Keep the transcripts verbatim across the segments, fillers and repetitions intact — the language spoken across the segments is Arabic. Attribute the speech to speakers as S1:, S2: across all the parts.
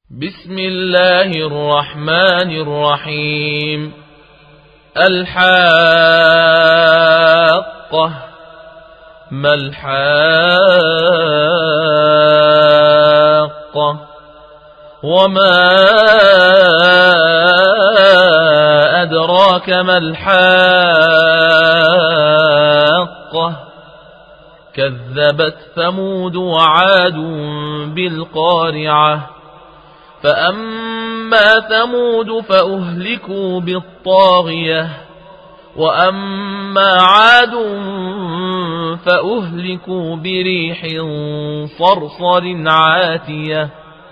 S1: بسم الله الرحمن الرحيم. الحاقة. ما الحاقة؟ وما أدراك ما الحاقة؟ كذبت ثمود وعاد بالقارعة. فأما ثمود فأهلكوا بالطاغية، وأما عاد فأهلكوا بريح صرصر عاتية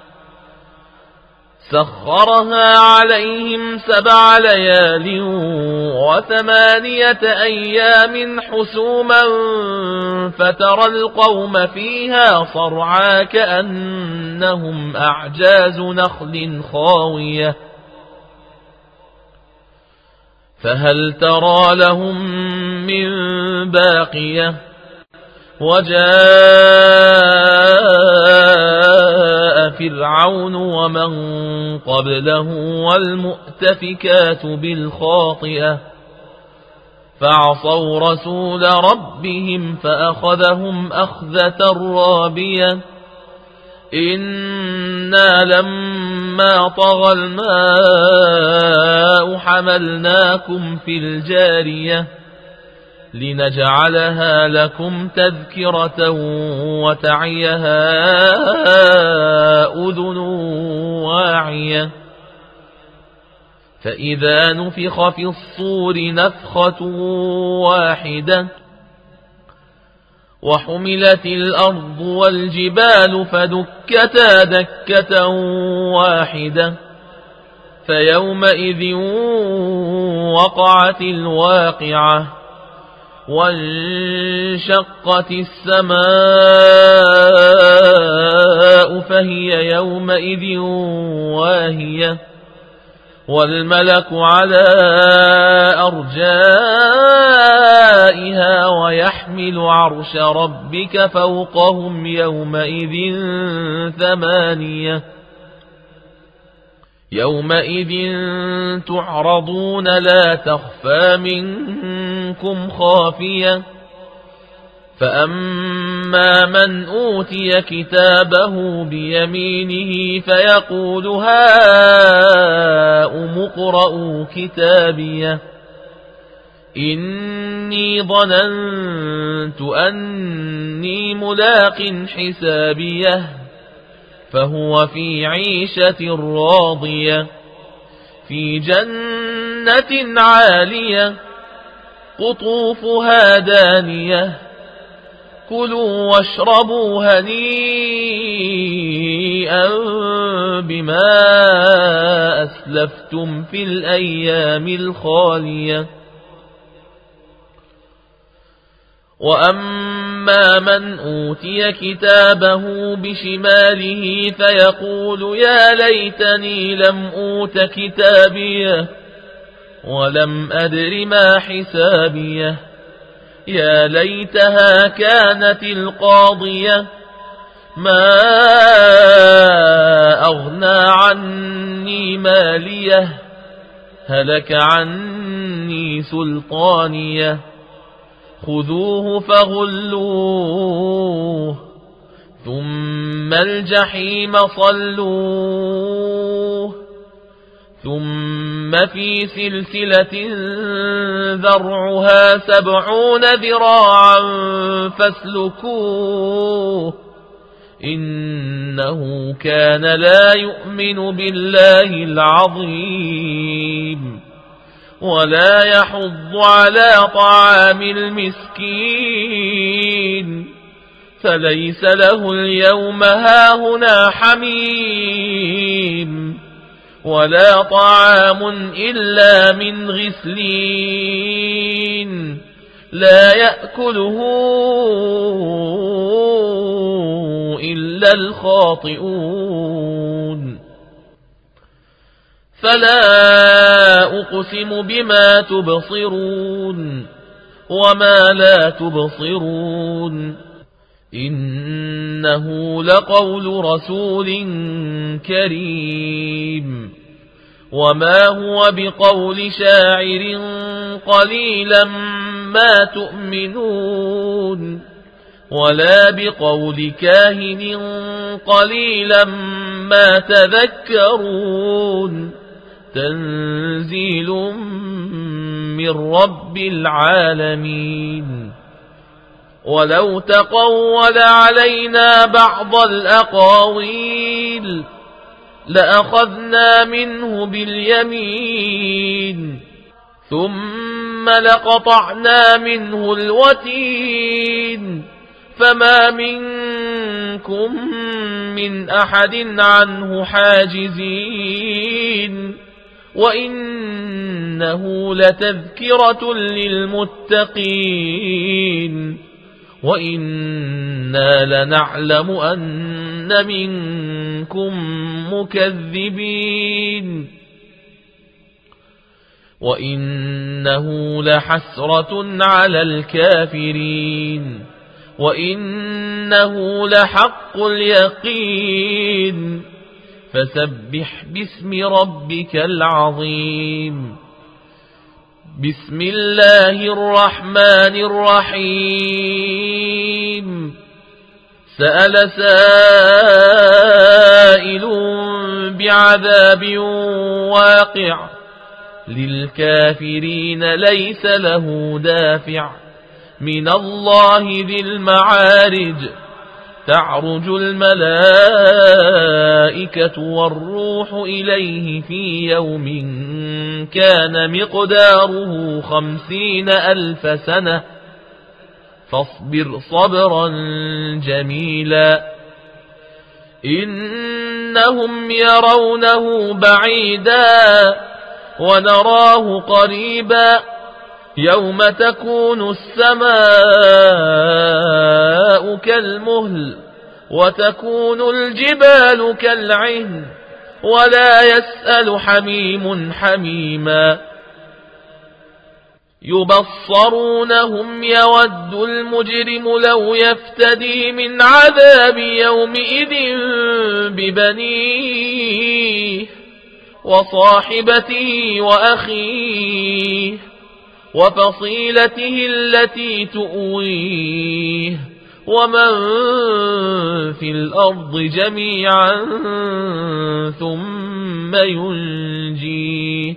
S1: سخرها عليهم سبع ليال وثمانية أيام حسوما فترى القوم فيها صرعا كأنهم أعجاز نخل خاوية فهل ترى لهم من باقية. وجاء فرعون ومن قبله والمؤتفكات بالخاطئة فعصوا رسول ربهم فأخذهم أخذة رابية. إنا لما طغى الماء حملناكم في الجارية لنجعلها لكم تذكرة وتعيها أذن واعية. فإذا نفخ في الصور نفخة واحدة وحملت الأرض والجبال فدكتا دكة واحدة فيومئذ وقعت الواقعة وانشقت السماء فهي يومئذ واهية والملك على أرجائها ويحمل عرش ربك فوقهم يومئذ ثمانية. يومئذ تعرضون لا تخفى منكم خافية. فأما من أوتي كتابه بيمينه فيقول هاؤم اقرءوا كتابيه إني ظننت أني ملاق حسابيه فهو في عيشة راضية في جنة عالية قطوفها دانية كلوا واشربوا هنيئا بما أسلفتم في الأيام الخالية. وأما من أوتي كتابه بشماله فيقول يا ليتني لم أوت كتابيه ولم أدر ما حسابيه يا ليتها كانت القاضية ما أغنى عني ماليه هلك عني سلطانيه خذوه فغلوه ثم الجحيم صلوه ثم في سلسلة ذرعها سبعون ذراعا فاسلكوه إنه كان لا يؤمن بالله العظيم ولا يحض على طعام المسكين فليس له اليوم هاهنا حميم ولا طعام إلا من غسلين لا يأكله إلا الخاطئون. فلا أقسم بما تبصرون وما لا تبصرون إنه لقول رسول كريم وما هو بقول شاعر قليلا ما تؤمنون ولا بقول كاهن قليلا ما تذكرون تنزيل من رب العالمين ولو تقول علينا بعض الأقاويل لأخذنا منه باليمين ثم لقطعنا منه الوتين فما منكم من أحد عنه حاجزين وإنه لتذكرة للمتقين وإنا لنعلم أن منكم مكذبين وإنه لحسرة على الكافرين وإنه لحق اليقين فسبح باسم ربك العظيم بسم الله الرحمن الرحيم سأل سائل بعذاب واقع للكافرين ليس له دافع من الله ذي المعارج تعرج الملائكة والروح إليه في يوم كان مقداره خمسين ألف سنة فاصبر صبرا جميلا إنهم يرونه بعيدا ونراه قريبا يوم تكون السماء كالمهل وتكون الجبال كالعهن ولا يسأل حميم حميما يبصرونهم يود المجرم لو يفتدي من عذاب يومئذ ببنيه وصاحبته وأخيه وفصيلته التي تؤويه ومن في الأرض جميعا ثم ينجيه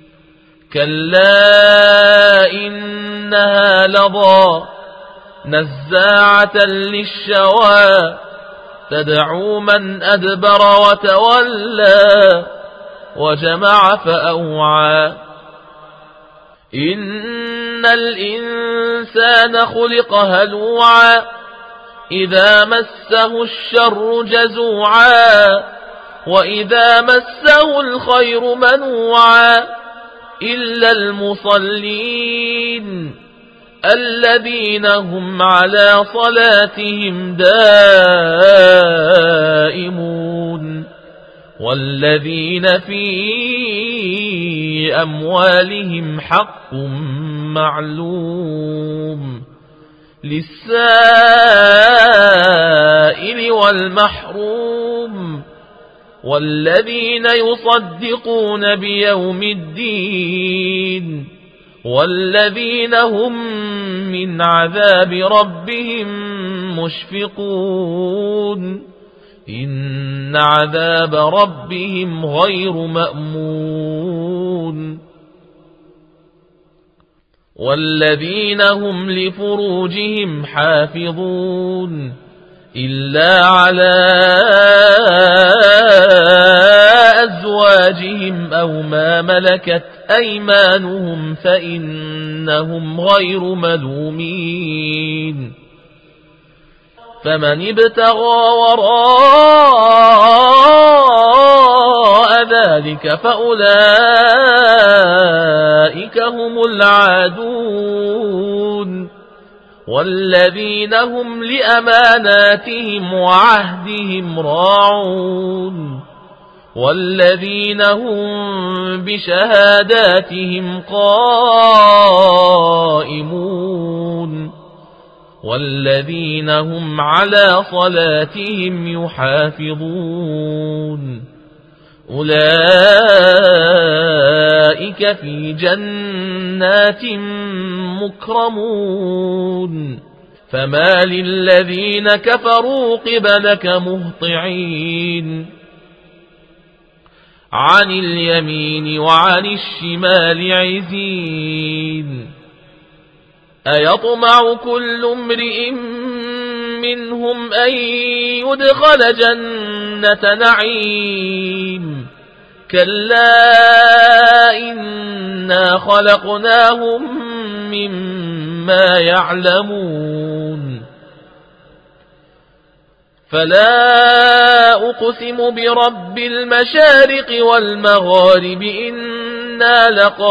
S1: كلا إنها لظى نزاعة للشوى تدعو من أدبر وتولى وجمع فأوعى إن الإنسان خلق هلوعا إذا مسه الشر جزوعا وإذا مسه الخير منوعا إلا المصلين الذين هم على صلاتهم دائمون والذين في أموالهم حق معلوم للسائل والمحروم والذين يصدقون بيوم الدين والذين هم من عذاب ربهم مشفقون إن عذاب ربهم غير مأمون والذين هم لفروجهم حافظون إلا على أزواجهم أو ما ملكت أيمانهم فإنهم غير ملومين فمن ابتغى وراء ذلك فأولئك هم العادون والذين هم لأماناتهم وعهدهم راعون والذين هم بشهاداتهم قائمون والذين هم على صلاتهم يحافظون أولئك في جنات مكرمون فما للذين كفروا قبلك مهطعين عن اليمين وعن الشمال عزين أيطمع كل امرئ منهم أن يدخل جنة نعيم كلا إنا خلقناهم مما يعلمون فلا أقسم برب المشارق والمغارب إنا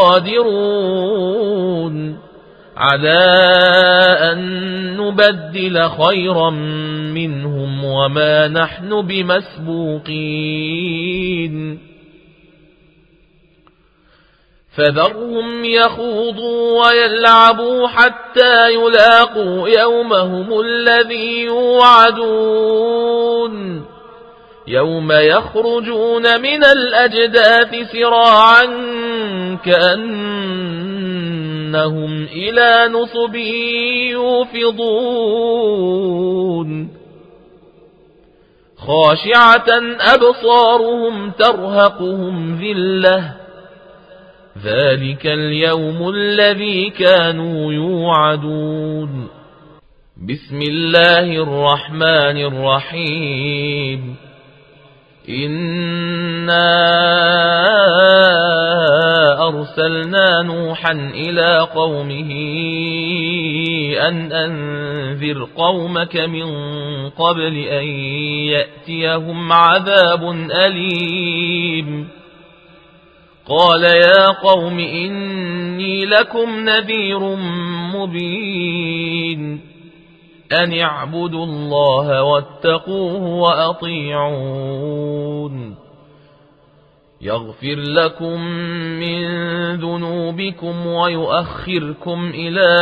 S1: لقادرون على أن نبدل خيرا منهم وما نحن بمسبوقين فذرهم يخوضوا ويلعبوا حتى يلاقوا يومهم الذي يوعدون يوم يخرجون من الأجداث سراعا كأنهم إلى نصب يوفضون خاشعة أبصارهم ترهقهم ذلة ذلك اليوم الذي كانوا يوعدون بسم الله الرحمن الرحيم إنا أرسلنا نوحا إلى قومه أن أنذر قومك من قبل أن يأتيهم عذاب أليم قال يا قوم إني لكم نذير مبين أن اعبدوا الله واتقوه وأطيعون يغفر لكم من ذنوبكم ويؤخركم إلى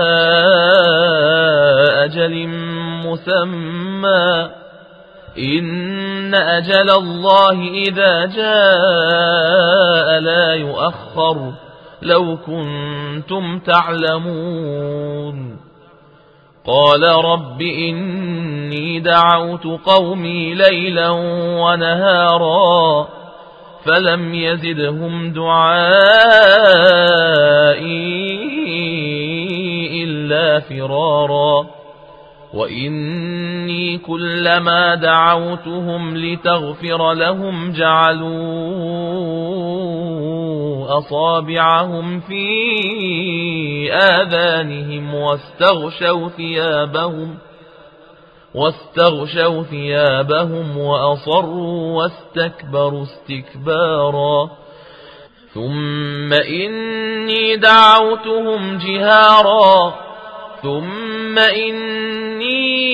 S1: أجل مسمى إن أجل الله إذا جاء لا يؤخر لو كنتم تعلمون قال رب إني دعوت قومي ليلا ونهارا فلم يزدهم دعائي إلا فرارا وإني كلما دعوتهم لتغفر لهم جعلوا أصابعهم في آذانهم واستغشوا ثيابهم واستغشوا ثيابهم وأصروا واستكبروا استكبارا ثم إني دعوتهم جهارا ثم إني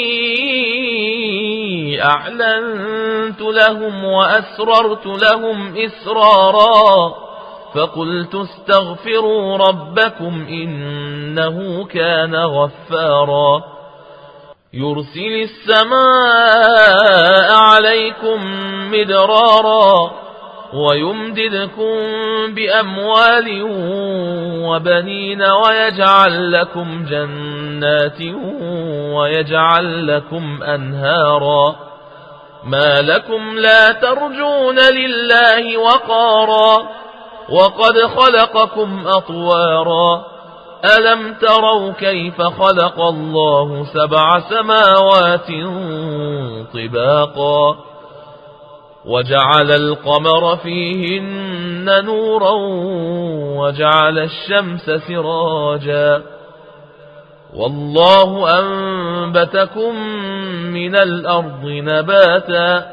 S1: أعلنت لهم وأسررت لهم إسرارا فقلت استغفروا ربكم إنه كان غفارا يرسل السماء عليكم مدرارا ويمددكم بأموال وبنين ويجعل لكم جنات ويجعل لكم أنهارا ما لكم لا ترجون لله وقارا وقد خلقكم أطوارا ألم تروا كيف خلق الله سبع سماوات طباقا وجعل القمر فيهن نورا وجعل الشمس سراجا والله أنبتكم من الأرض نباتا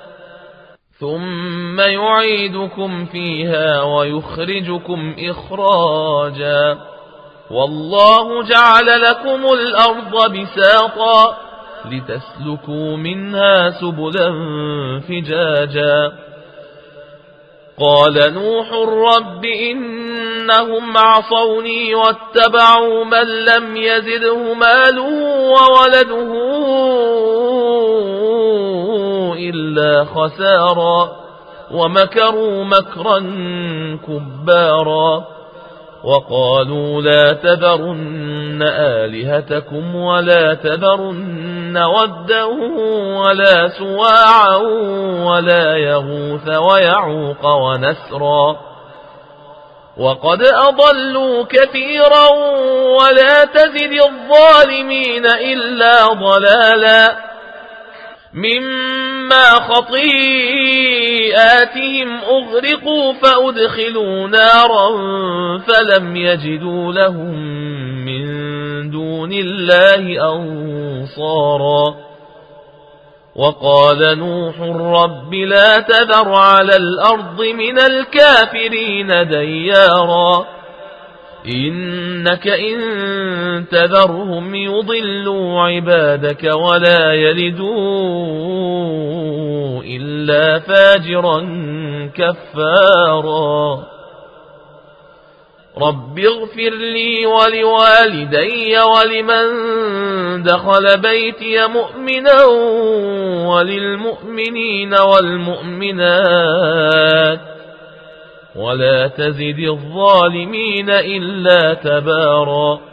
S1: ثم يعيدكم فيها ويخرجكم إخراجا والله جعل لكم الأرض بساطا لتسلكوا منها سبلا فجاجا قال نوح رب إن إنهم عصوني واتبعوا من لم يزده ماله وولده إلا خسارا ومكروا مكرا كبارا وقالوا لا تذرن آلهتكم ولا تذرن ودا ولا سواعا ولا يغوث ويعوق ونسرا وقد أضلوا كثيرا ولا تزد الظالمين إلا ضلالا مما خطيئاتهم أغرقوا فأدخلوا نارا فلم يجدوا لهم من دون الله أنصارا وقال نوح رب لا تذر على الأرض من الكافرين ديارا إنك إن تذرهم يضلوا عبادك ولا يلدوا إلا فاجرا كفارا رب اغفر لي ولوالدي ولمن دخل بيتي مؤمنا وللمؤمنين والمؤمنات ولا تزد الظالمين إلا تبارا